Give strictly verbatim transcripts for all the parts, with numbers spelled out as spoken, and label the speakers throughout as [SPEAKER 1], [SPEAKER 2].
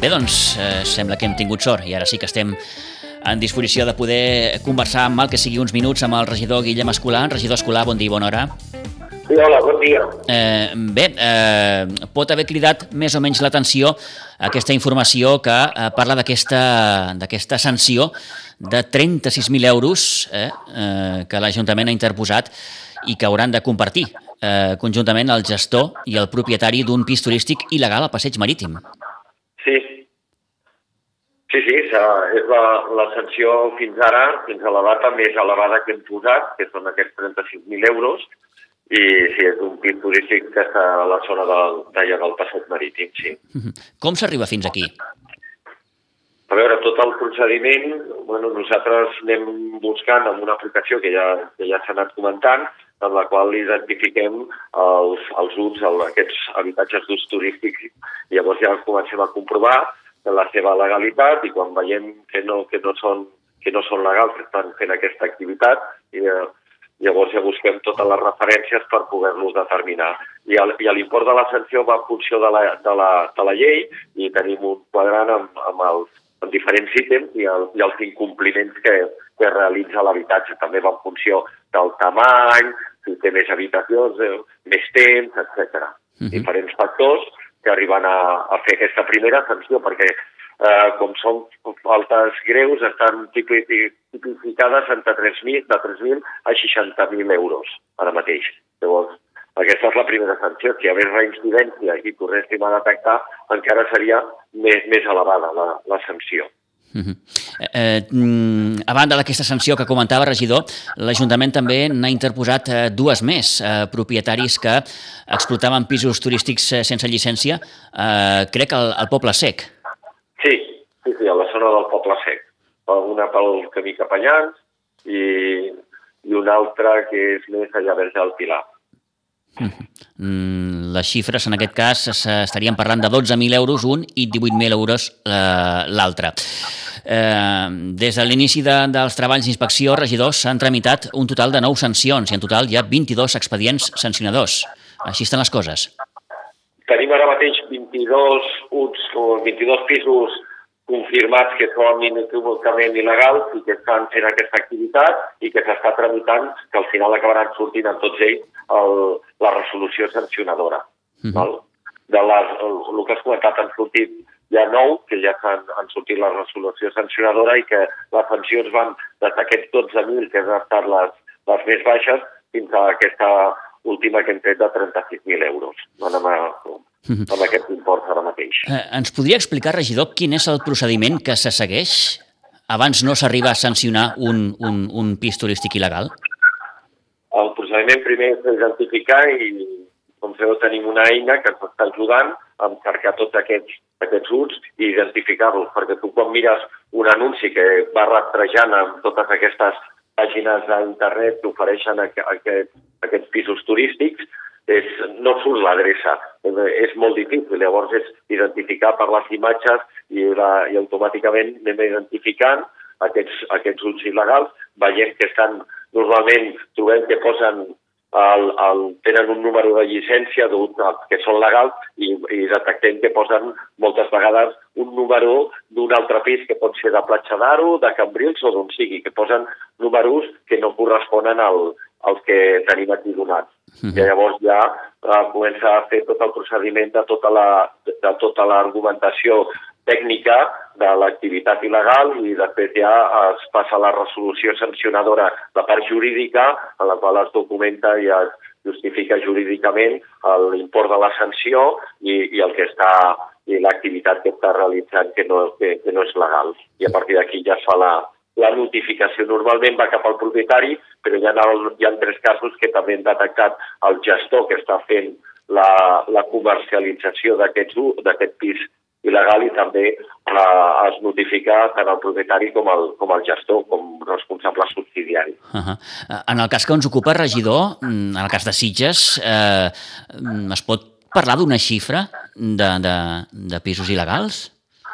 [SPEAKER 1] Bé, doncs, eh, sembla que hem tingut sort i ara sí que estem en disposició de poder conversar, mal que sigui uns minuts, amb el regidor Guillem Escolà. Regidor Escolà, bon dia i bona hora.
[SPEAKER 2] Sí, hola, bon dia.
[SPEAKER 1] Eh, bé, eh, pot haver cridat més o menys l'atenció aquesta informació que eh, parla d'aquesta d'aquesta sanció de trenta-sis mil euros eh, eh, que l'Ajuntament ha interposat i que hauran de compartir eh, conjuntament el gestor i el propietari d'un pis turístic il·legal al Passeig Marítim.
[SPEAKER 2] Sí, sí, sí, és la, la sanció fins ara, fins a la data més elevada que hem posat, que són aquests trenta-sis mil euros, i sí, és un pis turístic que està a la zona del, d'allà del Passeig Marítim, sí.
[SPEAKER 1] Com s'arriba fins aquí?
[SPEAKER 2] A veure, tot el procediment, bueno, nosaltres anem buscant amb una aplicació que ja, que ja s'ha anat comentant, en la qual identifiquem els, els U Ts, aquests habitatges d'ús turístics, i llavors ja comencem a comprovar la seva legalitat, i quan veiem que no, que no, són, que no són legals, que estan fent aquesta activitat, i eh, llavors ja busquem totes les referències per poder-los determinar. I, el, i l'import de la sanció va en funció de la, de la, de la llei, i tenim un quadrant amb, amb, els, amb diferents ítems i, el, i els incompliments que, que realitza l'habitatge. També va en funció del tamany, si té més habitacions, eh, més temps, etcètera. Uh-huh. Diferents factors que arriben a, a fer aquesta primera sanció, perquè eh, com són faltes greus, estan tipificades entre tres mil, de tres mil a seixanta mil euros ara mateix. Llavors, aquesta és la primera sanció. Si hi hagués reincidència i tornéssim a detectar, encara seria més, més elevada la, la sanció.
[SPEAKER 1] Uh-huh. eh, a banda d'aquesta sanció que comentava, regidor, l'Ajuntament també n'ha interposat eh, dues més, eh, propietaris que explotaven pisos turístics eh, sense llicència, eh, crec al, al Poble Sec.
[SPEAKER 2] Sí, sí, sí, a la zona del Poble Sec. Una pel camí Capellans i, i una altra que és més allà vers del Pilar.
[SPEAKER 1] Uh-huh. Les xifres, en aquest cas, estaríem parlant de dotze mil euros un i divuit mil euros eh, l'altre. Eh, des de l'inici de, dels treballs d'inspecció, regidors, s'han tramitat un total de nou sancions i en total hi ha vint-i-dos expedients sancionadors. Així estan les coses.
[SPEAKER 2] Tenim ara mateix vint-i-dos, uns, vint-i-dos pisos confirmats que són inequívocament il·legals i que estan fent aquesta activitat i que s'està tramitant, que al final acabaran sortint en tots ells el, la resolució sancionadora. Uh-huh. Val? De les, el, el que has comentat, han sortit ja nou, que ja han, han sortit la resolució sancionadora i que les sancions van des d'aquests dotze mil, que han estat les, les més baixes, fins a aquesta última que hem tret de trenta-sis mil euros. No anem a... amb aquest import ara mateix.
[SPEAKER 1] Eh, ens podria explicar, regidor, quin és el procediment que se segueix abans no s'arriba a sancionar un, un, un pis turístic il·legal?
[SPEAKER 2] El procediment primer és identificar i, com sabeu, tenim una eina que ens està ajudant a cercar tots aquests, aquests U Ts i identificar-los, perquè tu quan mires un anunci que va rastrejant amb totes aquestes pàgines d'internet que ofereixen aquest, aquests pisos turístics, és, no surt l'adreça, és molt difícil, llavors és identificar per les imatges i, la, i automàticament anem identificant aquests, aquests U Ts il·legals, veiem que estan, normalment trobem que posen el, el, tenen un número de llicència que són legals i, i detectem que posen moltes vegades un número d'un altre pis que pot ser de Platja d'Aro, de Cambrils o d'on sigui, que posen números que no corresponen al, als que tenim aquí donats. Uh-huh. I llavors ja eh, comença a fer tot el procediment de tota la, de tota l'argumentació tècnica de l'activitat il·legal i després ja es passa a la resolució sancionadora, la part jurídica, en la qual es documenta i es justifica jurídicament l'import de la sanció i, i el que està i l'activitat que està realitzant que no, que, que no és legal. I a partir d'aquí ja es fa la, la notificació. Normalment va cap al propietari, però hi ha, hi ha tres casos que també hem detectat el gestor que està fent la, la comercialització d'aquest pis il·legal i també eh, es notifica tant el propietari com el, com el gestor, com responsable subsidiari.
[SPEAKER 1] Uh-huh. En el cas que ens ocupa, regidor, en el cas de Sitges, eh, es pot parlar d'una xifra de, de, de pisos il·legals?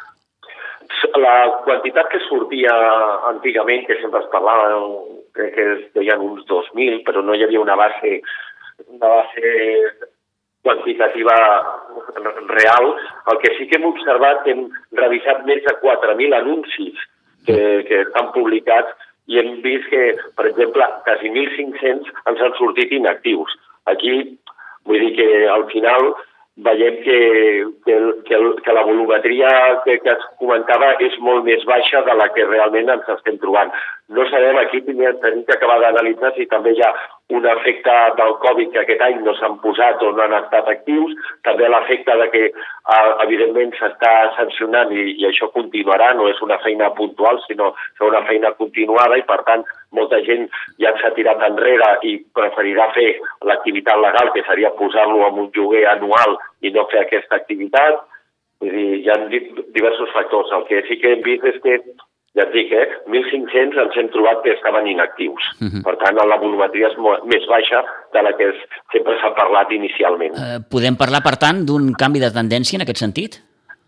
[SPEAKER 2] La quantitat que sortia antigament, que sempre es parlava, crec que es deien uns dos mil, però no hi havia una base, una base quantitativa real. El que sí que hem observat, que hem revisat més de quatre mil anuncis que, que estan publicats i hem vist que, per exemple, quasi mil cinc-cents ens han sortit inactius. Aquí, vull dir que al final veiem que, que, que, que la volumetria que, que es comentava és molt més baixa de la que realment ens estem trobant. No sabem, aquí tenim que acabar d'analitzar si també hi ha un efecte del Covid que aquest any no s'han posat o no han estat actius, també l'efecte de que eh, evidentment s'està sancionant i, i això continuarà, no és una feina puntual, sinó una feina continuada i per tant molta gent ja s'ha tirat enrere i preferirà fer l'activitat legal, que seria posar-lo en un lloguer anual i no fer aquesta activitat. Vull dir, hi ha diversos factors. El que sí que hem vist és que, ja et dic, eh, mil cinc-cents ens hem trobat que estaven inactius. Uh-huh. Per tant, la volumetria és més baixa de la que sempre s'ha parlat inicialment.
[SPEAKER 1] Uh, podem parlar, per tant, d'un canvi de tendència en aquest sentit?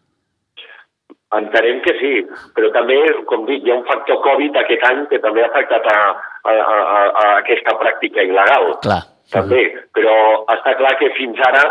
[SPEAKER 2] Entenem que sí, però també, com dic, hi ha un factor Covid aquest any que també ha afectat a, a, a, a aquesta pràctica il·legal.
[SPEAKER 1] Clar.
[SPEAKER 2] També, però està clar que fins ara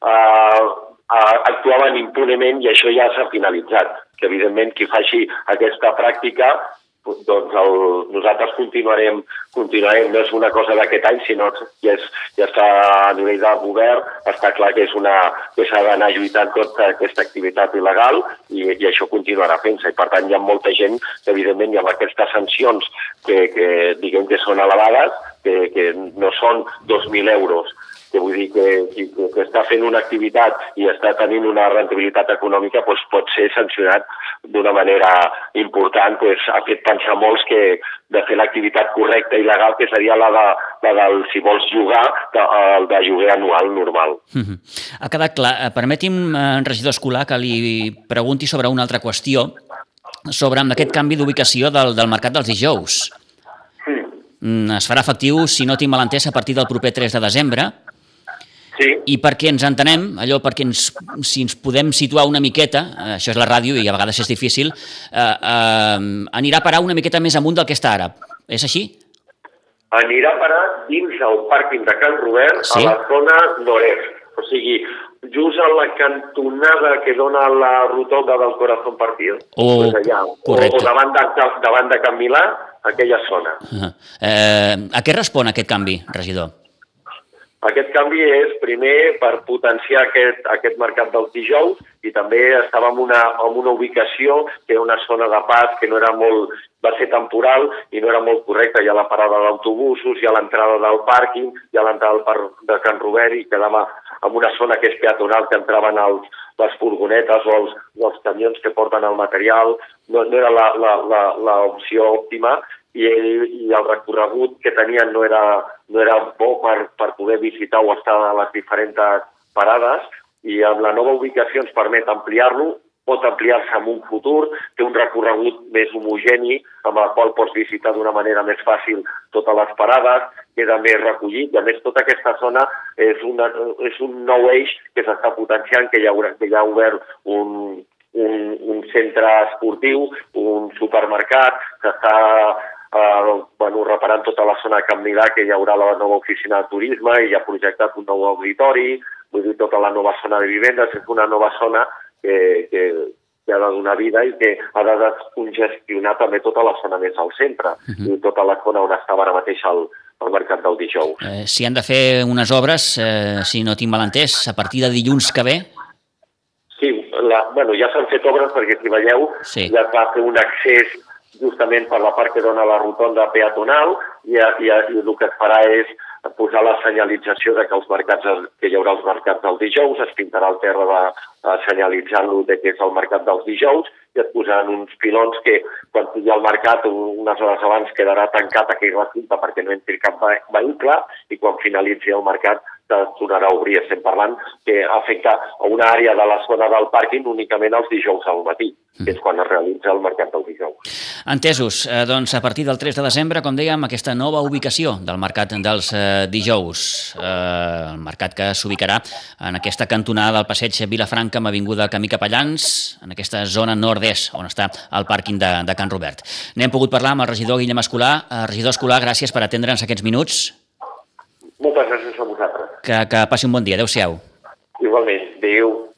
[SPEAKER 2] eh, actuaven impunement i això ja s'ha finalitzat. Que evidentment qui faci aquesta pràctica, doncs el, nosaltres continuarem, continuarem, no és una cosa d'aquest any, sinó que ja, és, ja està a nivell de govern, està clar que és una que s'ha d'anar lluitant contra aquesta activitat il·legal i, i això continuarà fent-se. I per tant hi ha molta gent que evidentment hi ha aquestes sancions que, que diguem que són elevades, que, que no són dos mil euros, que vull dir que qui que, que està fent una activitat i està tenint una rentabilitat econòmica doncs pot ser sancionat d'una manera important. Doncs ha fet pensar molts que de fer l'activitat correcta i legal, que seria la de, la del, si vols jugar, de, el de lloguer anual normal.
[SPEAKER 1] Uh-huh. Ha quedat clar. Permeti'm, regidor Escolà, que li pregunti sobre una altra qüestió, sobre aquest canvi d'ubicació del, del mercat dels dijous.
[SPEAKER 2] Sí.
[SPEAKER 1] Es farà efectiu, si no tinc mal entès, a partir del proper tres de desembre.
[SPEAKER 2] Sí.
[SPEAKER 1] I perquè ens entenem, allò perquè ens, si ens podem situar una miqueta, això és la ràdio i a vegades és difícil, eh, eh, anirà a parar una miqueta més amunt del que està ara. És així?
[SPEAKER 2] Anirà a parar dins el pàrquing de Can Robert, sí, a la zona nord-est. O sigui, just a la cantonada que dona la rotonda del Corazón Partido.
[SPEAKER 1] Oh,
[SPEAKER 2] pues allà,
[SPEAKER 1] correcte.
[SPEAKER 2] O, o davant, de, davant de Can Milà, aquella zona.
[SPEAKER 1] Uh-huh. eh, a què respon aquest canvi, regidor?
[SPEAKER 2] Aquest canvi és, primer, per potenciar aquest, aquest mercat dels dijous i també estava en una, en una ubicació que era una zona de pas que no era molt, va ser temporal i no era molt correcta. Hi ha la parada d'autobusos, hi ha l'entrada del pàrquing, hi ha l'entrada del parc de Can Robert i quedava en una zona que és peatonal, que entraven els, les furgonetes o els, els camions que porten el material. No, no era l'opció òptima. I, i el recorregut que tenien no era, no era bo per, per poder visitar o estar a les diferents parades i amb la nova ubicació ens permet ampliar-lo, pot ampliar-se en un futur, té un recorregut més homogeni amb el qual pots visitar d'una manera més fàcil totes les parades, queda més recollit i a més tota aquesta zona és, una, és un nou eix que s'està potenciant, que hi ha, que hi ha obert un, un, un centre esportiu, un supermercat, que està Uh, bueno, reparant tota la zona de Can Milà, que hi haurà la nova oficina de turisme i hi ha projectat un nou auditori, vull dir, tota la nova zona de vivendes, és una nova zona que, que, que ha de donar vida i que ha de descongestionar també tota la zona més al centre, uh-huh, i tota la zona on estava ara mateix el, el mercat del dijous.
[SPEAKER 1] Eh, si han de fer unes obres, eh, si no tinc mal entès, a partir de dilluns que ve?
[SPEAKER 2] Sí, la, bueno, ja s'han fet obres perquè, si veieu, sí, ja es va fer un accés justament per la part que dona la rotonda peatonal i, i, i el que es farà és posar la senyalització de que, els mercats, que hi haurà els mercats dels dijous, es pintarà el terra de, de senyalitzant-lo de que és el mercat dels dijous i es posaran uns pilons que quan hi ha el mercat unes hores abans quedarà tancat aquell recinte perquè no entri cap vehicle i quan finalitzi el mercat es tornarà a obrir. Estem parlant que afecta a una àrea de la zona del pàrquing únicament els dijous al matí, que és quan es realitza el mercat del dijous.
[SPEAKER 1] Entesos. Eh, doncs a partir del tres de desembre, com dèiem, aquesta nova ubicació del mercat dels eh, dijous. Eh, el mercat que s'ubicarà en aquesta cantonada del passeig Vilafranca amb avinguda Camí Capellans, en aquesta zona nord-est on està el pàrquing de, de Can Robert. N'hem pogut parlar amb el regidor Guillem Escolà. Eh, regidor Escolà, gràcies per atendre'ns aquests minuts.
[SPEAKER 2] Moltes gràcies a vosaltres.
[SPEAKER 1] Que, que passi un bon dia. Adéu-siau.
[SPEAKER 2] Igualment. Adéu.